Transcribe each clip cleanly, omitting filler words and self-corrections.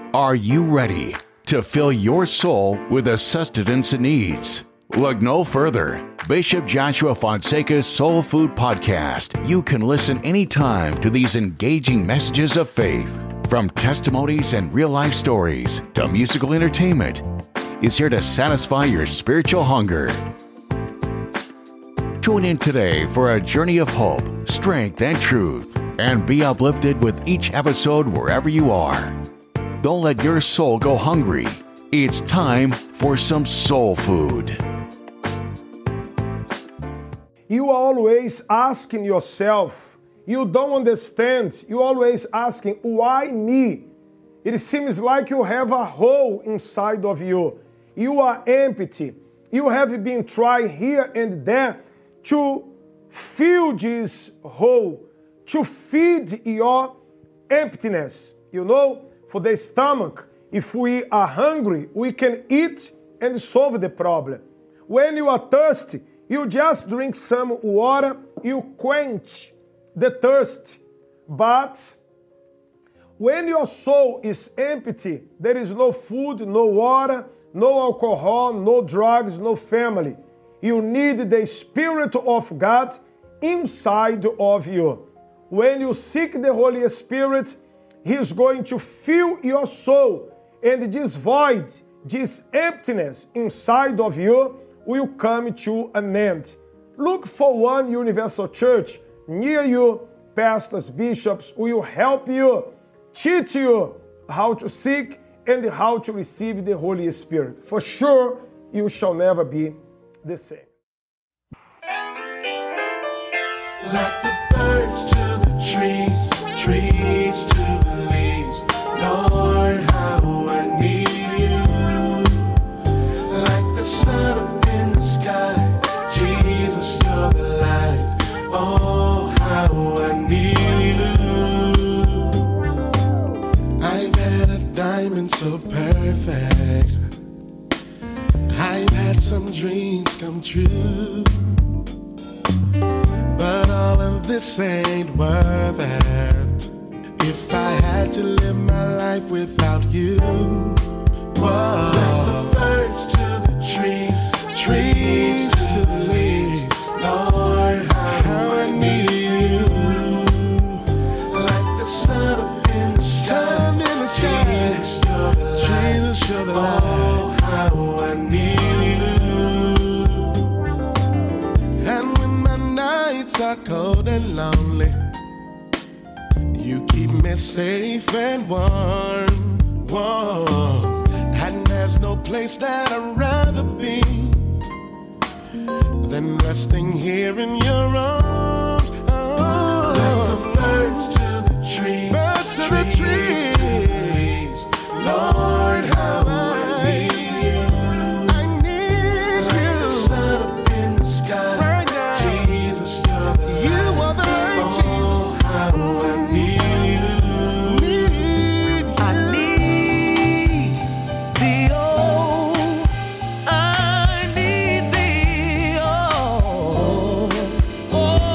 Are you ready to fill your soul with the sustenance it needs? Look no further. Bishop Joshua Fonseca's Soul Food Podcast. You can listen anytime to these engaging messages of faith. From testimonies and real-life stories to musical entertainment, is here to satisfy your spiritual hunger. Tune in today for a journey of hope, strength, and truth, and be uplifted with each episode wherever you are. Don't let your soul go hungry. It's time for some soul food. You are always asking yourself, you don't understand, you always asking, why me? It seems like you have a hole inside of you. You are empty. You have been trying here and there to fill this hole, to feed your emptiness. You know, for the stomach, if we are hungry, we can eat and solve the problem. When you are thirsty, you just drink some water, you quench the thirst. But when your soul is empty, there is no food, no water, no alcohol, no drugs, no family. You need the Spirit of God inside of you. When you seek the Holy Spirit, He is going to fill your soul, and this void, this emptiness inside of you will come to an end. Look for one universal church near you. Pastors, bishops will help you, teach you how to seek and how to receive the Holy Spirit. For sure, you shall never be the same. Like the birds to the trees, trees to the leaves. Lord, how I need you. Like the sun up in the sky, Jesus, you're the light. Oh, how I need you. I've had a diamond so perfect. I've had some dreams come true. But all of this ain't worth it if I had to live my life without you. Whoa. Like the birds to the trees, trees to the leaves. Lord, how I need you. Like the sun up in the sky, Jesus, you're the light. Jesus, you're the light. Oh, how I need you. And when my nights are cold and lonely, you keep me safe and warm, warm. And there's no place that I'd rather be than resting here in your arms. Oh. Like the birds to the trees, birds to the trees. Lord, how I need you. I need like you. The sun up in the sky, right now. Jesus, you're the light. You are the light, oh, Jesus. How I need you. Need you. I need thee, oh. I need thee, oh. Oh.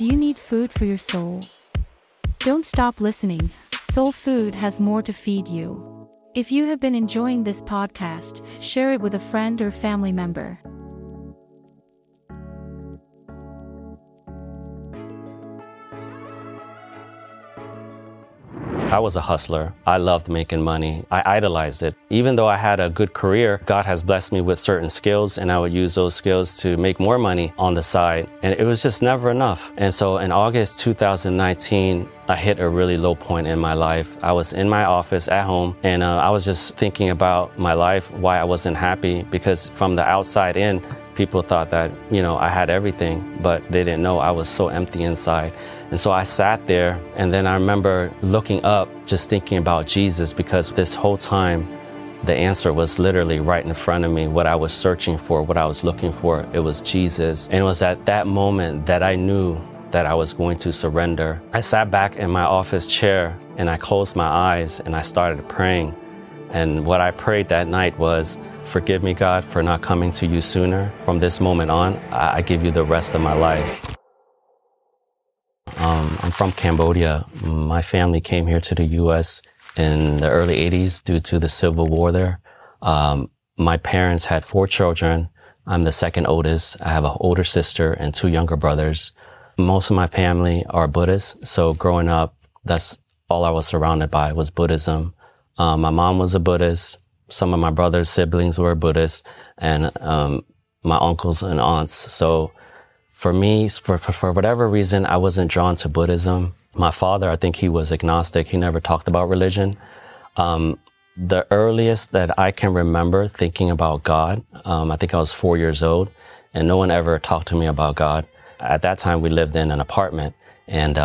Do you need food for your soul? Don't stop listening. Soul Food has more to feed you. If you have been enjoying this podcast, share it with a friend or family member. I was a hustler. I loved making money. I idolized it. Even though I had a good career, God has blessed me with certain skills, and I would use those skills to make more money on the side. And it was just never enough. And so in August 2019, I hit a really low point in my life. I was in my office at home, and I was just thinking about my life, why I wasn't happy, because from the outside in, people thought that, I had everything, but they didn't know I was so empty inside. And so I sat there, and then I remember looking up, just thinking about Jesus, because this whole time, the answer was literally right in front of me. What I was searching for, what I was looking for, it was Jesus. And it was at that moment that I knew that I was going to surrender. I sat back in my office chair, and I closed my eyes, and I started praying. And what I prayed that night was, forgive me, God, for not coming to you sooner. From this moment on, I give you the rest of my life. I'm from Cambodia. My family came here to the U.S. in the early 80s due to the civil war there. My parents had 4 children. I'm the second oldest. I have an older sister and 2 younger brothers. Most of my family are Buddhists, so growing up, that's all I was surrounded by was Buddhism. My mom was a Buddhist. Some of my brother's siblings were Buddhists, and my uncles and aunts. So for me, for whatever reason, I wasn't drawn to Buddhism. My father, I think he was agnostic. He never talked about religion. The earliest that I can remember thinking about God, I think I was 4 years old, and no one ever talked to me about God. At that time, we lived in an apartment, and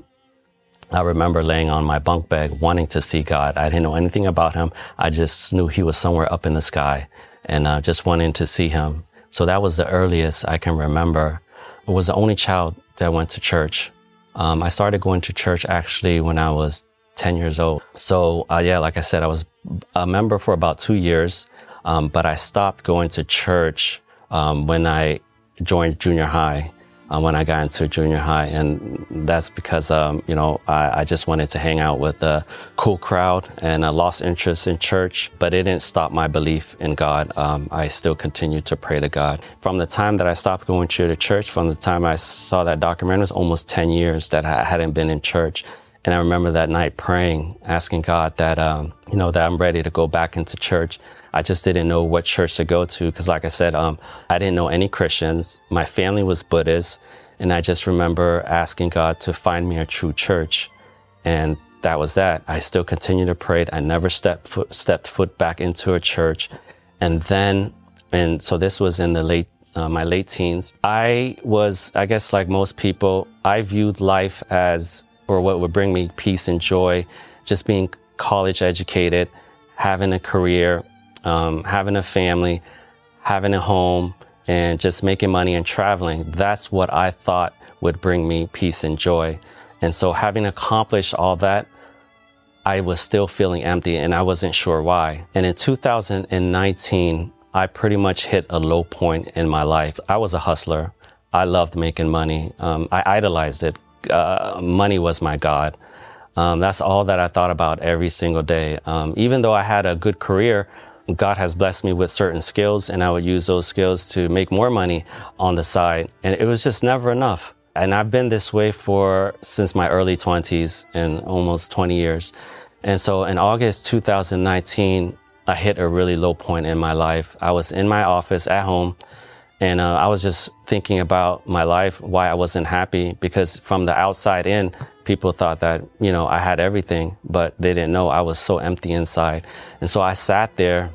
I remember laying on my bunk bed wanting to see God. I didn't know anything about him. I just knew he was somewhere up in the sky, and just wanting to see him. So that was the earliest I can remember. I was the only child that went to church. I started going to church actually when I was 10 years old. So like I said, I was a member for about 2 years, but I stopped going to church when I joined junior high. When I got into junior high, and that's because, I just wanted to hang out with a cool crowd, and I lost interest in church, but it didn't stop my belief in God. I still continued to pray to God. From the time that I stopped going to the church, from the time I saw that documentary, it was almost 10 years that I hadn't been in church. And I remember that night praying, asking God that, that I'm ready to go back into church. I just didn't know what church to go to because, like I said, I didn't know any Christians. My family was Buddhist, and I just remember asking God to find me a true church, and that was that. I still continued to pray. I never stepped foot back into a church, and so this was in the my late teens. I guess like most people, I viewed life as, or what would bring me peace and joy, just being college educated, having a career, having a family, having a home, and just making money and traveling. That's what I thought would bring me peace and joy. And so having accomplished all that, I was still feeling empty, and I wasn't sure why. And in 2019, I pretty much hit a low point in my life. I was a hustler. I loved making money. I idolized it. Money was my God. That's all that I thought about every single day. Even though I had a good career, God has blessed me with certain skills, and I would use those skills to make more money on the side. And it was just never enough. And I've been this way since my early 20s and almost 20 years. And so in August 2019, I hit a really low point in my life. I was in my office at home, and I was just thinking about my life, why I wasn't happy, because from the outside in, people thought that, I had everything, but they didn't know I was so empty inside. And so I sat there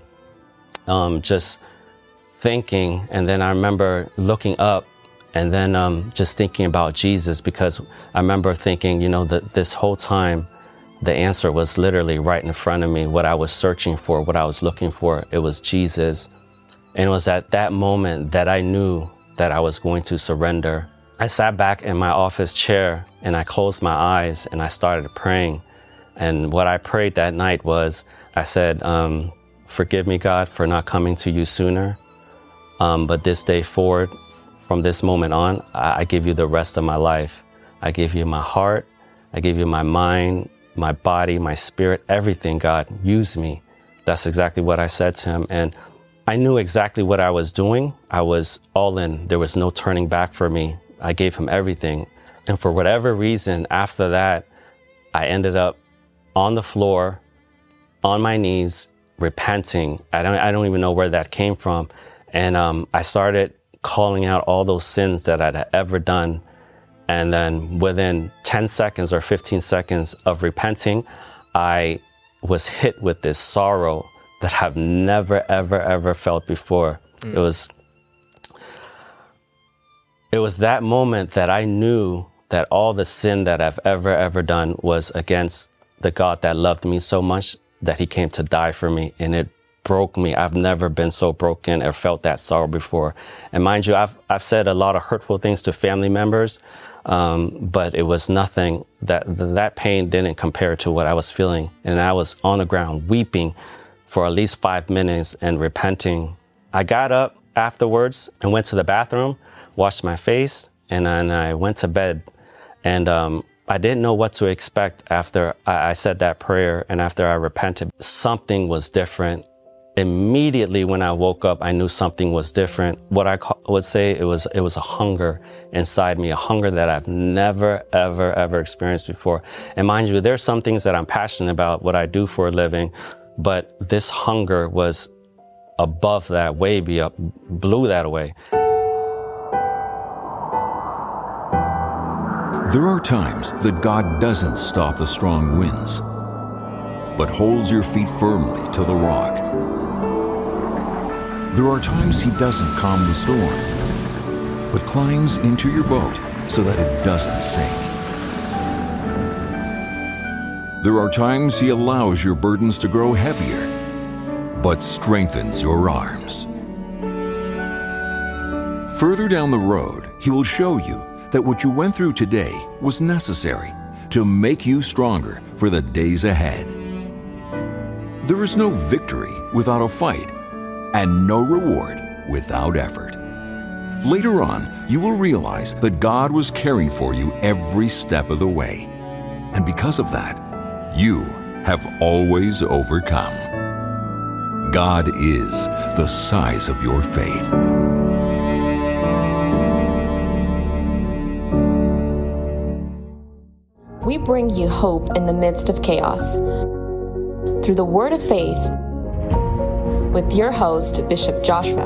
just thinking, and then I remember looking up, and then just thinking about Jesus, because I remember thinking, that this whole time, the answer was literally right in front of me. What I was searching for, what I was looking for, it was Jesus. And it was at that moment that I knew that I was going to surrender. I sat back in my office chair, and I closed my eyes, and I started praying. And what I prayed that night was, I said, forgive me, God, for not coming to you sooner. But this day forward, from this moment on, I give you the rest of my life. I give you my heart. I give you my mind, my body, my spirit, everything, God. Use me. That's exactly what I said to him. And I knew exactly what I was doing. I was all in. There was no turning back for me. I gave him everything. And for whatever reason, after that, I ended up on the floor, on my knees, repenting. I don't even know where that came from. And I started calling out all those sins that I'd ever done. And then within 10 seconds or 15 seconds of repenting, I was hit with this sorrow that I've never, ever, ever felt before. It was that moment that I knew that all the sin that I've ever done was against the God that loved me so much that he came to die for me. And it broke me. I've never been so broken or felt that sorrow before. And mind you, I've said a lot of hurtful things to family members, but it was nothing. That pain didn't compare to what I was feeling. And I was on the ground weeping for at least 5 minutes and repenting. I got up afterwards and went to the bathroom, washed my face, and then I went to bed. And I didn't know what to expect after I said that prayer and after I repented. Something was different. Immediately when I woke up, I knew something was different. What I would say, it was a hunger inside me, a hunger that I've never, ever experienced before. And mind you, there's some things that I'm passionate about, what I do for a living, but this hunger was above that, way beyond, blew that away. There are times that God doesn't stop the strong winds, but holds your feet firmly to the rock. There are times he doesn't calm the storm, but climbs into your boat so that it doesn't sink. There are times he allows your burdens to grow heavier, but strengthens your arms. Further down the road, he will show you that what you went through today was necessary to make you stronger for the days ahead. There is no victory without a fight, and no reward without effort. Later on, you will realize that God was caring for you every step of the way. And because of that, you have always overcome. God is the size of your faith. We bring you hope in the midst of chaos through the Word of Faith with your host, Bishop Joshua.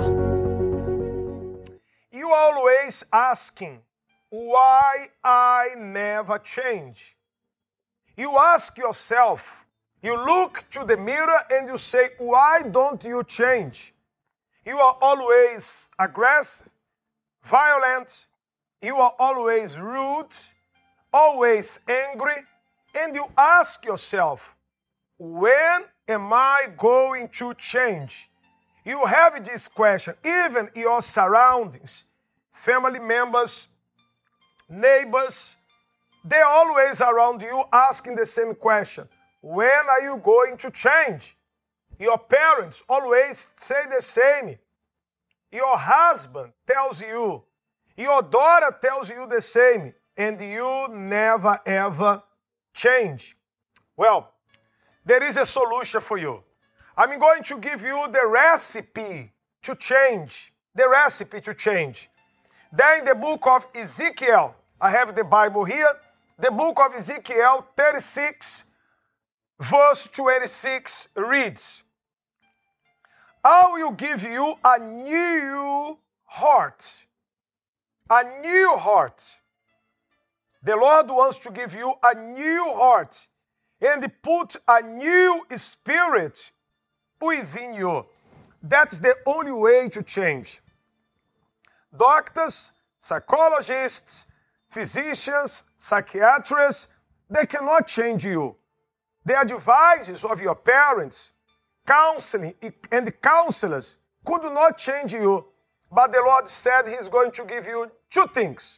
You always asking why I never change. You ask yourself, you look to the mirror and you say, why don't you change? You are always aggressive, violent, you are always rude, always angry, and you ask yourself, when am I going to change? You have this question, even your surroundings, family members, neighbors, they're always around you asking the same question. When are you going to change? Your parents always say the same. Your husband tells you. Your daughter tells you the same. And you never ever change. Well, there is a solution for you. I'm going to give you the recipe to change. The recipe to change. There in the book of Ezekiel, I have the Bible here, the book of Ezekiel 36, verse 26 reads, I will give you a new heart. A new heart. The Lord wants to give you a new heart and put a new spirit within you. That's the only way to change. Doctors, psychologists, physicians, psychiatrists, they cannot change you. The advices of your parents, counseling, and the counselors could not change you. But the Lord said He's going to give you two things.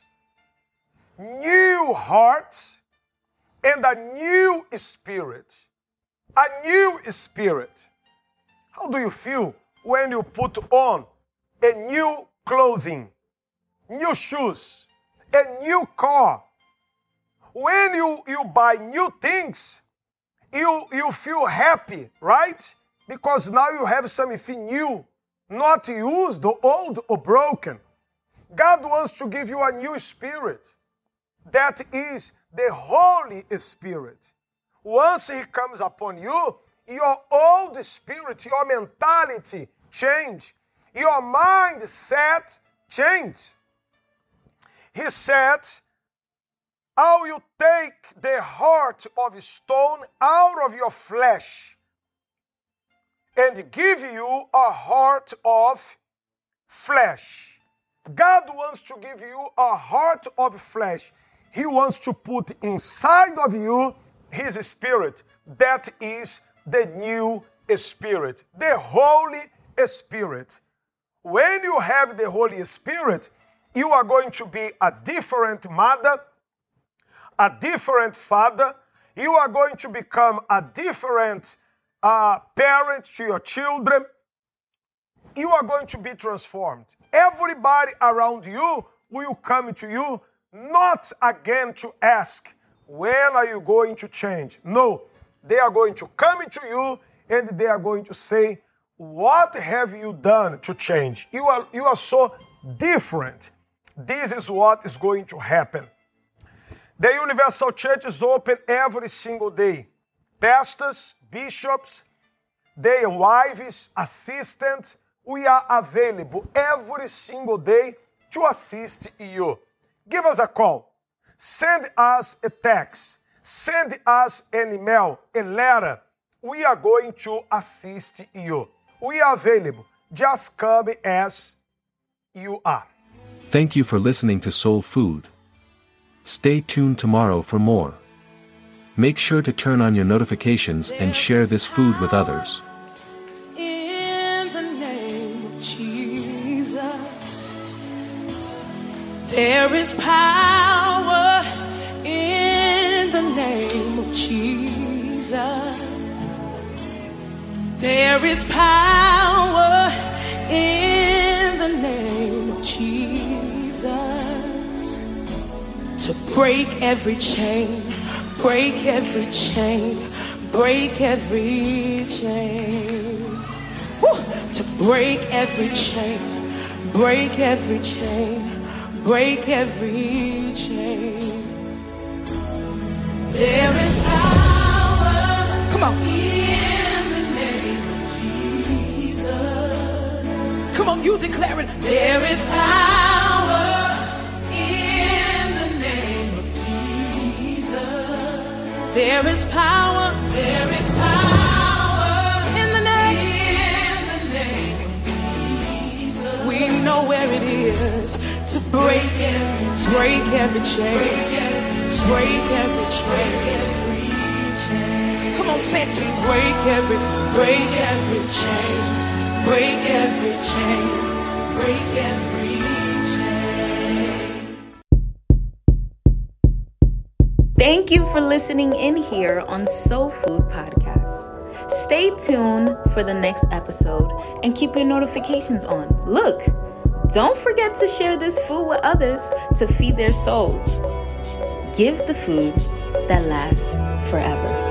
New heart and a new spirit. A new spirit. How do you feel when you put on a new clothing, new shoes, a new car, When you buy new things, you feel happy, right? Because now you have something new, not used or old or broken. God wants to give you a new spirit. That is the Holy Spirit. Once He comes upon you, your old spirit, your mentality change. Your mindset change. He said, I will take the heart of stone out of your flesh and give you a heart of flesh. God wants to give you a heart of flesh. He wants to put inside of you His Spirit. That is the new Spirit, the Holy Spirit. When you have the Holy Spirit, you are going to be a different mother, a different father. You are going to become a different parent to your children. You are going to be transformed. Everybody around you will come to you not again to ask, when are you going to change? No, they are going to come to you and they are going to say, what have you done to change? You are so different. This is what is going to happen. The Universal Church is open every single day. Pastors, bishops, their wives, assistants, we are available every single day to assist you. Give us a call. Send us a text. Send us an email, a letter. We are going to assist you. We are available. Just come as you are. Thank you for listening to Soul Food. Stay tuned tomorrow for more. Make sure to turn on your notifications and share this food with others. In the name of Jesus, there is power in the name of Jesus. There is power in the name of Jesus to break every chain, break every chain, break every chain. Woo! To break every chain, break every chain, break every chain. There is power. Come on. In the name of Jesus. Come on, you declare it. There is power in the name of Jesus. There is power. There is power in the name of Jesus. We know where it is to break every chain, break every chain. Come on, say it to me. Break every chain, break every chain, break every chain. Thank you for listening in here on Soul Food Podcast. Stay tuned for the next episode and keep your notifications on. Look, don't forget to share this food with others to feed their souls. Give the food that lasts forever.